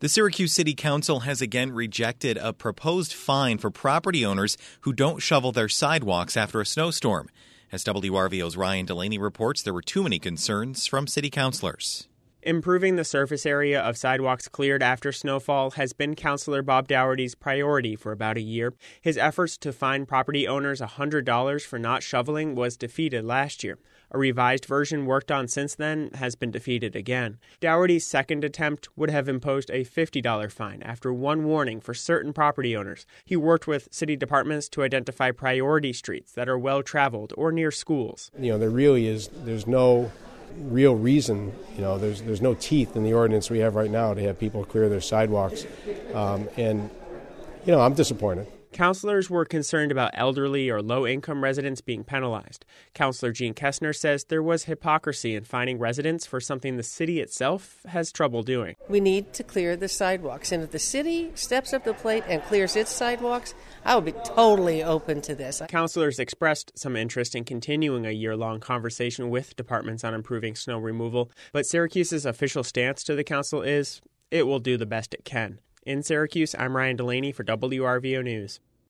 The Syracuse City Council has again rejected a proposed fine for property owners who don't shovel their sidewalks after a snowstorm. As WRVO's Ryan Delaney reports, there were too many concerns from city councilors. Improving the surface area of sidewalks cleared after snowfall has been Councilor Bob Dougherty's priority for about a year. His efforts to fine property owners $100 for not shoveling was defeated last year. A revised version worked on since then has been defeated again. Dougherty's second attempt would have imposed a $50 fine after one warning for certain property owners. He worked with city departments to identify priority streets that are well-traveled or near schools. There's no real reason, there's no teeth in the ordinance we have right now to have people clear their sidewalks. I'm disappointed. Councilors were concerned about elderly or low-income residents being penalized. Councilor Gene Kessner says there was hypocrisy in fining residents for something the city itself has trouble doing. We need to clear the sidewalks, and if the city steps up to the plate and clears its sidewalks, I would be totally open to this. Councilors expressed some interest in continuing a year-long conversation with departments on improving snow removal, but Syracuse's official stance to the council is it will do the best it can. In Syracuse, I'm Ryan Delaney for WRVO News.